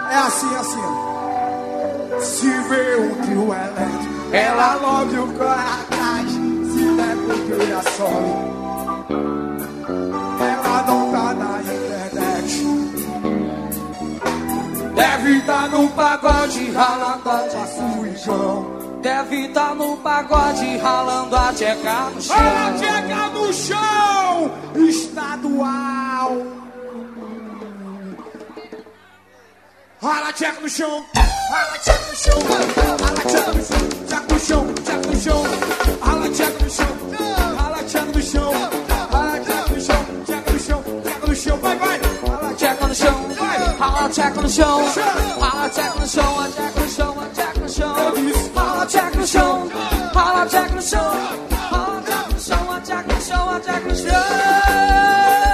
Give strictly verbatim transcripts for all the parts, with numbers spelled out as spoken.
É assim, assim, ó. Se vê um trio elétrico, ela logo corre atrás. Se der porque a sobe, ela não tá na internet. Deve estar no pagode ralando a suijão. Deve estar no pagode ralando a tcheca no chão. A tcheca no chão, estadual. Rala a tcheca no chão, rala a tcheca no chão, rala a tcheca no chão, tcheca no chão, tcheca no chão, rala a tcheca no chão, rala a tcheca no chão, rala a tcheca no chão, tcheca no chão, tcheca no chão, vai, vai, rala a tcheca no chão, rala a tcheca no chão, rala a tcheca no chão, a tcheca no chão, a tcheca no chão, rala a tcheca no chão, rala a tcheca no chão, rala a tcheca no chão, a tcheca no chão, a tcheca no chão.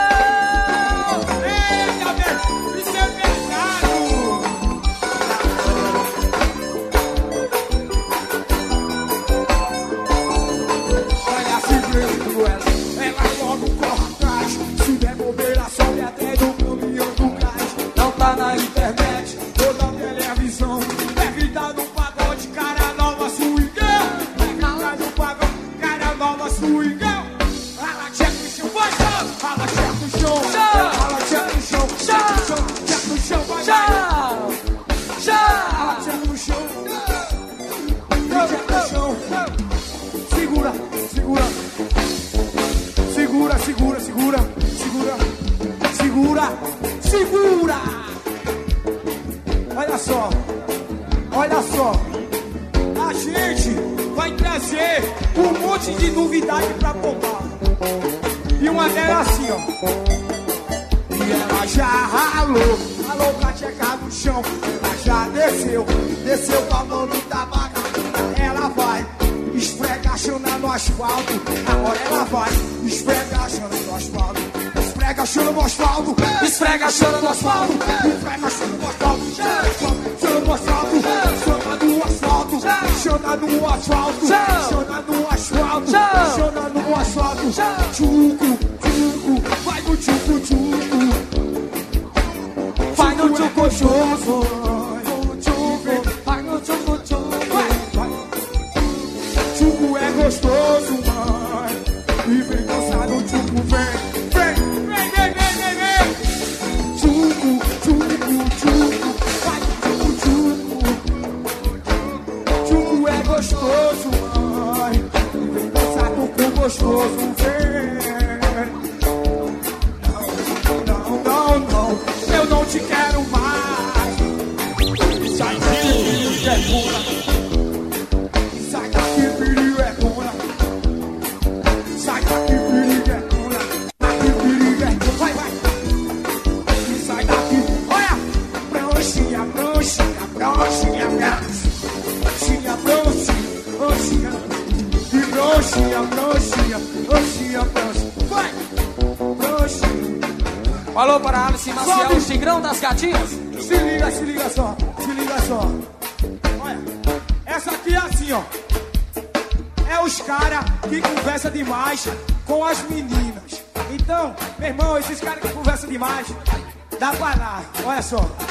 Na internet, toda a televisão, deve estar no pagode, cara nova, swingão. Deve estar no pagode, cara nova, swingão. Rala tcheca no chão, vai, rala tcheca no chão, rala tcheca no chão, tcheca no chão, vai, vai. Rala tcheca no chão, tcheca no chão. Segura, segura, segura, segura, segura, segura, segura, segura. Olha só, olha só, a gente vai trazer um monte de novidade pra tocar. E uma delas assim, ó. E ela já ralou, ralou com a tcheca no chão. Ela já desceu, desceu com a mão no tabaco. Ela vai esfregachando no asfalto. Agora ela vai esfregachando no asfalto. Esfrega choro no asfalto, esfrega choro no asfalto, esfrega choro no asfalto, choro no asfalto, chora no asfalto, chora no asfalto, chora no asfalto, chora no asfalto, tchucu, tchucu, vai no tchucu, tchucu, vai no tchucu, tchucu, vai no tchucu, tchucu, tchucu é gostoso, mãe, e vem dançar no tchucu, vem. Gostoso, mãe, vem dançar com o gostoso, vem. Não, não, não, não, eu não te quero mais. Sai daqui, filho, é pura. Sai daqui, filho, é pura. Sai daqui, filho, é pura. Daqui, filho, é pura. Vai, vai. Sai daqui, olha. Broxinha, broxinha, broxinha, broxinha. Broxinha, broxinha, broxinha, broxinha, broxinha, vai! Broxinha. Falou para Alice Maciel, o Tigrão das Gatinhas. Se liga, se liga só, se liga só. Olha, essa aqui é assim, ó. É os caras que conversam demais com as meninas. Então, meu irmão, esses caras que conversam demais, dá pra lá, olha só.